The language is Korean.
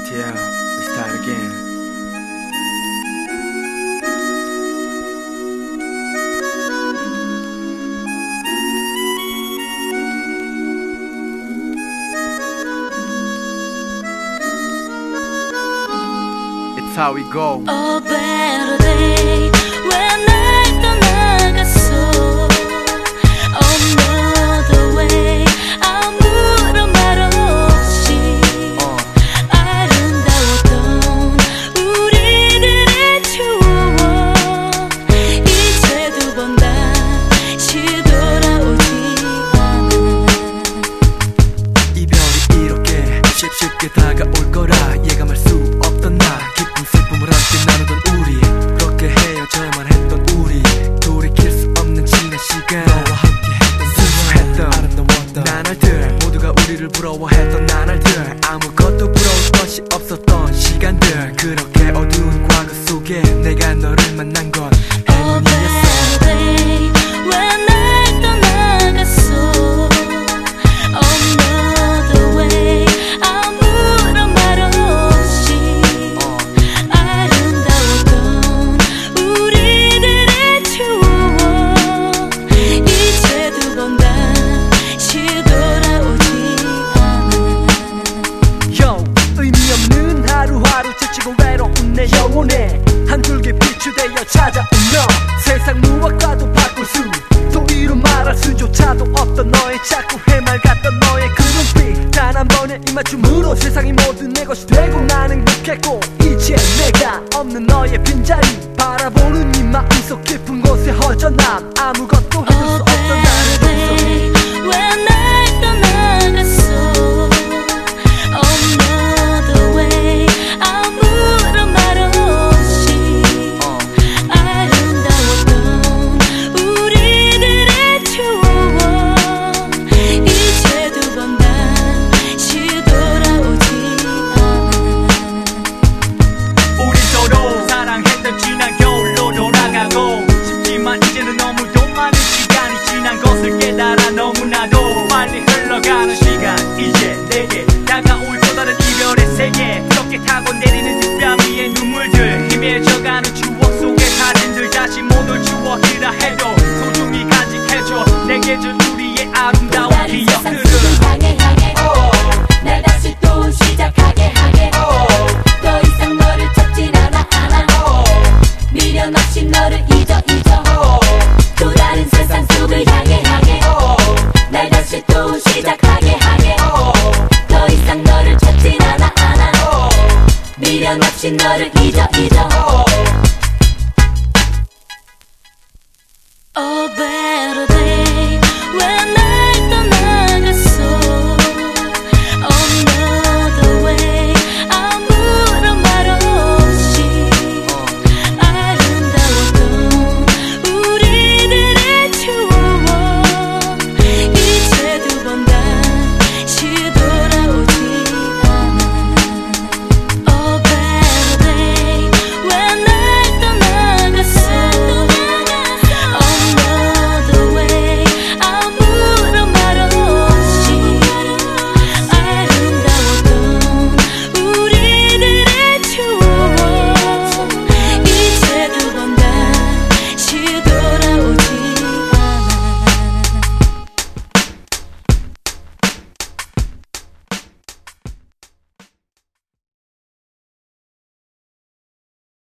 ETL, we start again. It's how we go. A better day when 날 떠나갔어. Another way 아무런 말 없이 아름다웠던 우리들의 추억 이제 두 번 다시 돌아오지 않아. 이별이 이렇게 쉽게 다가올 거라 예감할 수 없던 나 기쁨 슬픔을 함께 나누던 우리 그렇게 헤어져야만 했던 우리 돌이킬 수 없는 지난 시간 너와 함께 했던 순수했던 아름다웠던 나날들 모두가 우리를 부러워했던 나날들 아무것도 부러울 것이 없었던 시간들 그렇게 어두운 과거 속에 내가 너를 만난 건 행운이었어. when 날 떠나갔어. Another way 아무런 말 없이 아름다웠던 우리들의 추억 이제 두 번 다시 돌아오지 않아. Yo, 의미 없는 하루하루 지치고 외로운 내 영혼에 한 줄기 빛이 되어 찾아온 너 세상 무엇과도 바꿀 수도 이루 말할 수조차도 없던 너의 자꾸 해맑았던 너의 그 눈빛 단 한 번의 입맞춤으로 세상이 모두 내 것이 되고 난 행복했고 이제 내가 없는 너의 빈자리 바라보는 이 마음속 깊은 곳에 허전함 아무것도 해줄 수 없던 나를 동서 when 날 떠나갔어. Another way 아무런 말 없이 아름다웠던 우리들의 추억 이제 두 번 다시 돌아오지 않아. 우리 서로 사랑했던 지난 겨울로 돌아가고 싶지만 이제는 너무도 많은 시간이 지난 것을 깨달아 너무나도 빨리 흘러가는 시간 이제 내게 다가올 또 다른 이별의 세계 그렇게 타고 내리는 뒷뺨 위에 눈물들 희미해져가는 추억 속의 사진들 다시 못 올 추억이라 해도 소중히 간직해줘 내게 준 우리의 아름다운